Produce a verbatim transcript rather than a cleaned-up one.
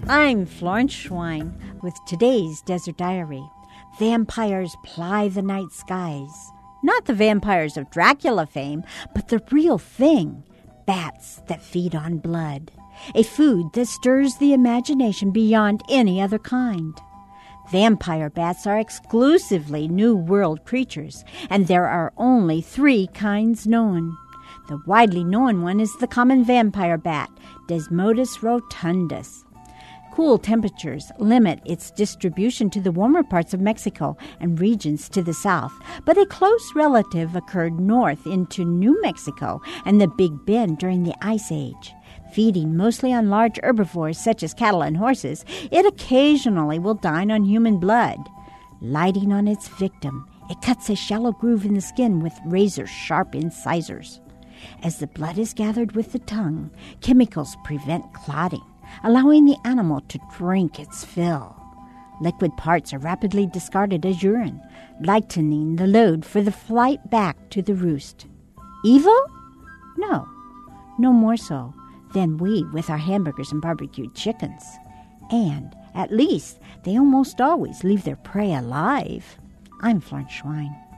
I'm Florence Schwein with today's Desert Diary. Vampires ply the night skies. Not the vampires of Dracula fame, but the real thing. Bats that feed on blood. A food that stirs the imagination beyond any other kind. Vampire bats are exclusively New World creatures, and there are only three kinds known. The widely known one is the common vampire bat, Desmodus rotundus. Cool temperatures limit its distribution to the warmer parts of Mexico and regions to the south, but a close relative occurred north into New Mexico and the Big Bend during the Ice Age. Feeding mostly on large herbivores such as cattle and horses, it occasionally will dine on human blood. Lighting on its victim, it cuts a shallow groove in the skin with razor-sharp incisors. As the blood is gathered with the tongue, chemicals prevent clotting, allowing the animal to drink its fill. Liquid parts are rapidly discarded as urine, lightening the load for the flight back to the roost. Evil? No, no more so than we with our hamburgers and barbecued chickens. And, at least, they almost always leave their prey alive. I'm Florence Schwein.